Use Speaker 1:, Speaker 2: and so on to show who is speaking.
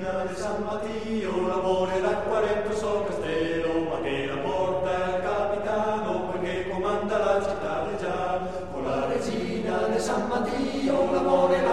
Speaker 1: regina di San Mattio lavorerà 40 sul castello, ma che la porta il capitano, poiché comanda la città di già. Con la regina di San Mattio lavorerà